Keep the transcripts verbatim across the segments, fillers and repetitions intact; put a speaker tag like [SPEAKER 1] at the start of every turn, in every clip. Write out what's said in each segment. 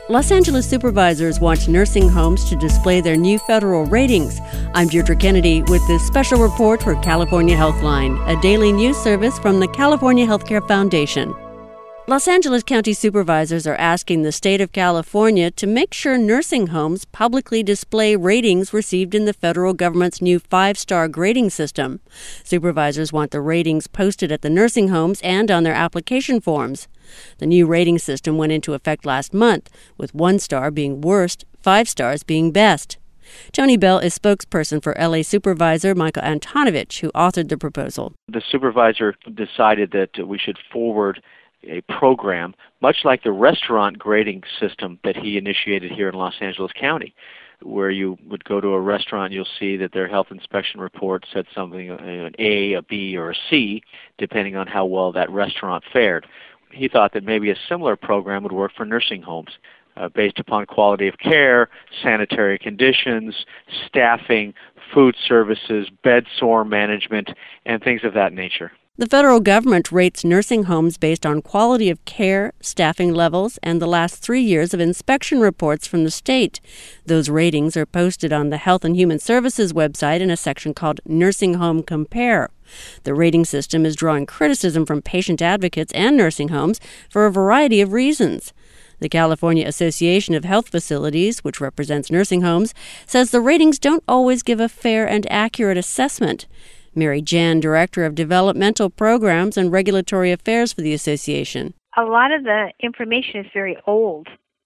[SPEAKER 1] Los Angeles supervisors want nursing homes to display their new federal ratings. I'm Deirdre Kennedy with this special report for California Healthline, a daily news service from the California Healthcare Foundation. Los Angeles County supervisors are asking the state of California to make sure nursing homes publicly display ratings received in the federal government's new five-star grading system. Supervisors want the ratings posted at the nursing homes and on their application forms. The new rating system went into effect last month, with one star being worst, five stars being best. Tony Bell is spokesperson for L A Supervisor Michael Antonovich, who authored the proposal.
[SPEAKER 2] The supervisor decided that we should forward a program, much like the restaurant grading system that he initiated here in Los Angeles County, where you would go to a restaurant, you'll see that their health inspection report said something, an A, a B, or a C, depending on how well that restaurant fared. He thought that maybe a similar program would work for nursing homes, uh, based upon quality of care, sanitary conditions, staffing, food services, bed sore management, and things of that nature.
[SPEAKER 1] The federal government rates nursing homes based on quality of care, staffing levels, and the last three years of inspection reports from the state. Those ratings are posted on the Health and Human Services website in a section called Nursing Home Compare. The rating system is drawing criticism from patient advocates and nursing homes for a variety of reasons. The California Association of Health Facilities, which represents nursing homes, says the ratings don't always give a fair and accurate assessment. Mary Jan, Director of Developmental Programs and Regulatory Affairs for the association.
[SPEAKER 3] A lot of the information is very old.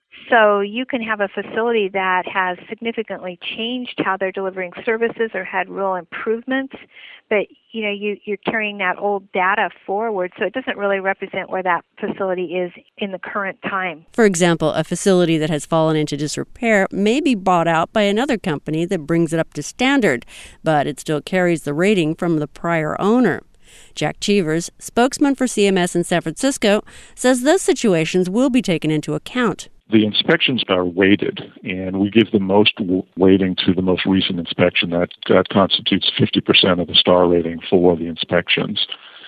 [SPEAKER 3] So you can have a facility that has significantly changed how they're delivering services or had real improvements, but you know you, you're carrying that old data forward, so it doesn't really represent where that facility is in the current time.
[SPEAKER 1] For example, a facility that has fallen into disrepair may be bought out by another company that brings it up to standard, but it still carries the rating from the prior owner. Jack Cheevers, spokesman for C M S in San Francisco, says those situations will be taken into account.
[SPEAKER 4] The inspections are weighted, and we give the most weighting to the most recent inspection. That, that constitutes fifty percent of the star rating for the inspections.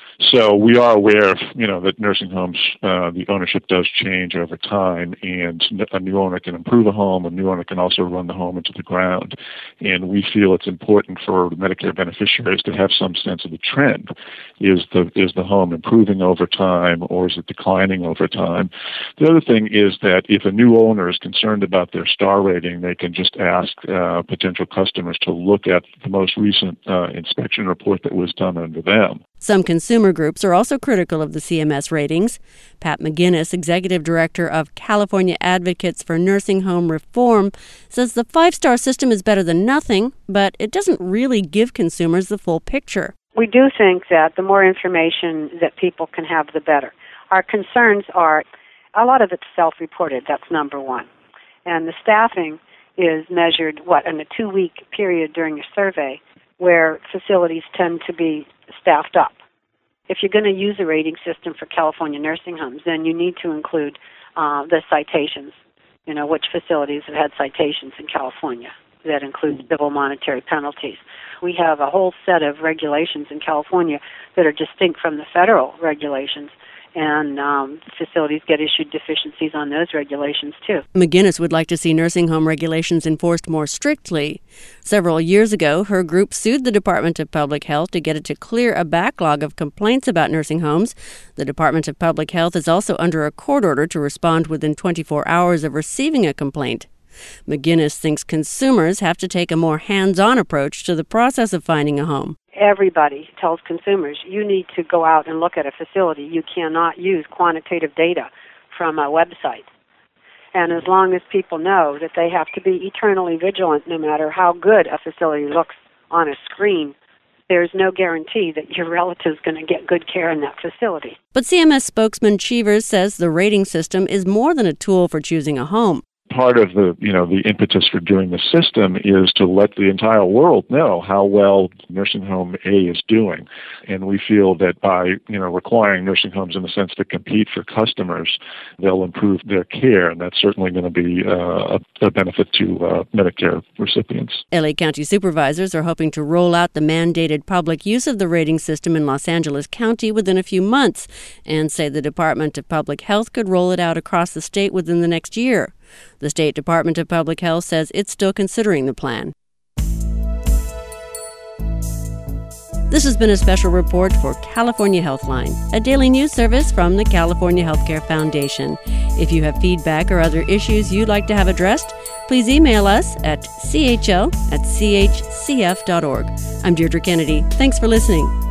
[SPEAKER 4] So we are aware of, you know, that nursing homes, uh, the ownership does change over time, and a new owner can improve a home, a new owner can also run the home into the ground. And we feel it's important for Medicare beneficiaries to have some sense of the trend. Is the is the home improving over time, or is it declining over time? The other thing is that if a new owner is concerned about their star rating, they can just ask uh, potential customers to look at the most recent uh, inspection report that was done under them.
[SPEAKER 1] Some consumer groups are also critical of the C M S ratings. Pat McGinnis, Executive Director of California Advocates for Nursing Home Reform, says the five-star system is better than nothing, but it doesn't really give consumers the full picture.
[SPEAKER 5] We do think that the more information that people can have, the better. Our concerns are, a lot of it's self-reported, that's number one. And the staffing is measured, what, in a two-week period during a survey, where facilities tend to be staffed up. If you're going to use a rating system for California nursing homes, then you need to include uh, the citations, you know, which facilities have had citations in California. That includes civil monetary penalties. We have a whole set of regulations in California that are distinct from the federal regulations, and um, facilities get issued deficiencies on those regulations, too.
[SPEAKER 1] McGinnis would like to see nursing home regulations enforced more strictly. Several years ago, her group sued the Department of Public Health to get it to clear a backlog of complaints about nursing homes. The Department of Public Health is also under a court order to respond within twenty-four hours of receiving a complaint. McGinnis thinks consumers have to take a more hands-on approach to the process of finding a home.
[SPEAKER 5] Everybody tells consumers, you need to go out and look at a facility. You cannot use quantitative data from a website. And as long as people know that they have to be eternally vigilant no matter how good a facility looks on a screen, there's no guarantee that your relative's going to get good care in that facility.
[SPEAKER 1] But C M S spokesman Cheevers says the rating system is more than a tool for choosing a home.
[SPEAKER 4] Part of the, you know, the impetus for doing the system is to let the entire world know how well nursing home A is doing. And we feel that by, you know, requiring nursing homes in a sense to compete for customers, they'll improve their care. And that's certainly going to be uh, a, a benefit to uh, Medicare recipients.
[SPEAKER 1] L A County supervisors are hoping to roll out the mandated public use of the rating system in Los Angeles County within a few months, and say the Department of Public Health could roll it out across the state within the next year. The State Department of Public Health says it's still considering the plan. This has been a special report for California Healthline, a daily news service from the California Healthcare Foundation. If you have feedback or other issues you'd like to have addressed, please email us at c h l at c h c f dot org. I'm Deirdre Kennedy. Thanks for listening.